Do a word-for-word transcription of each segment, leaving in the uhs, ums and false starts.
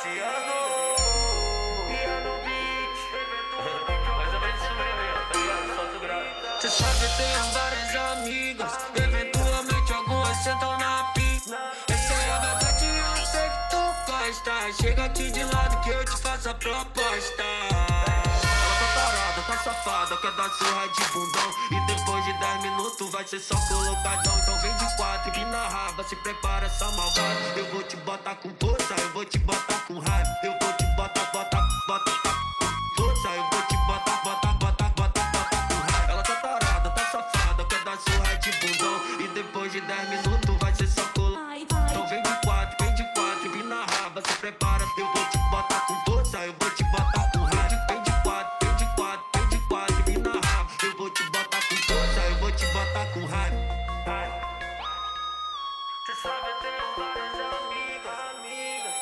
Luciano Piano Beat. Mais ou menos isso mesmo aí, ó, tá ligado? Solta o grave. Cê sabe, tenho várias amigas, eventualmente algumas sentam na pica. Essa é a verdade, eu sei que tu gosta. Chega aqui de lado que eu te faço a proposta. Ela tá parada, tá safada, quer dar surra de bundão. E depois de dez minutos vai ser só colocadão. Então vem de quatro e na raba, se prepara essa malvada. Eu vou te botar com força, eu vou te botar com raiva. Eu vou te botar, botar, botar com força. Eu vou te botar, botar, botar, botar, botar com raiva. Ela tá parada, tá safada, quer dar surra de bundão. E depois de dez minutos vai ser só colocadão. Então vem de quatro, vem de quatro e na raba, se prepara. Eu vou te botar com força, eu vou te botar com raiva. Vem de quatro, vem de quatro, vem de quatro e na raba. Eu vou te botar com força, eu vou te botar com raiva. Cê sabe, eu tenho várias amigas, amigas.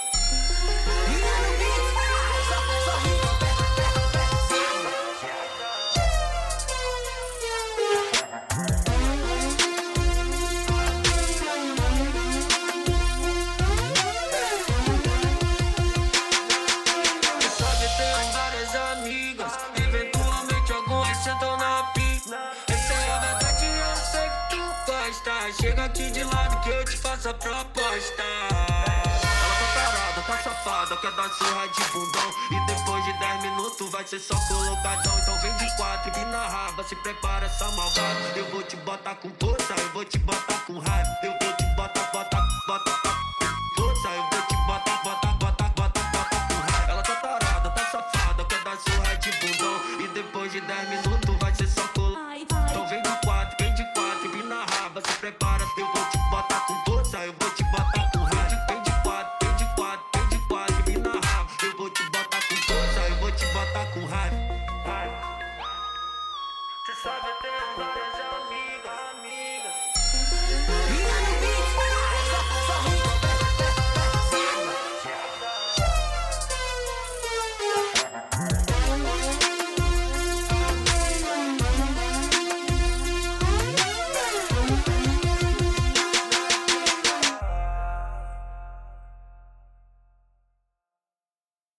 Cê sabe, eu tenho várias amigas, eventualmente algumas sentam na pica. Essa é a verdade, eu sei que tu gosta. Chega aqui de lado que eu te faço a proposta. Ela tá parada, tá safada, quer dar surra de bundão. E depois de dez minutos vai ser só colocadão. Então vem de quatro e na raba, se prepara essa malvada. Eu vou te botar com força, eu vou te botar com raiva. Eu vou te botar, botar, botar com força. Eu vou te botar, botar, botar, botar, botar com raiva. Ela tá parada, tá safada, quer dar surra de bundão. E depois de dez minutos vai ser só colocadão. Então vem de quatro, vem de quatro e na raba, se prepara. Eu vou te botar com força, eu vou te botar com raiva. Vem de quatro, vem de quatro, vem de quatro e na raba. Eu vou te botar com força, eu vou te botar com raiva. Cê sabe, eu tenho várias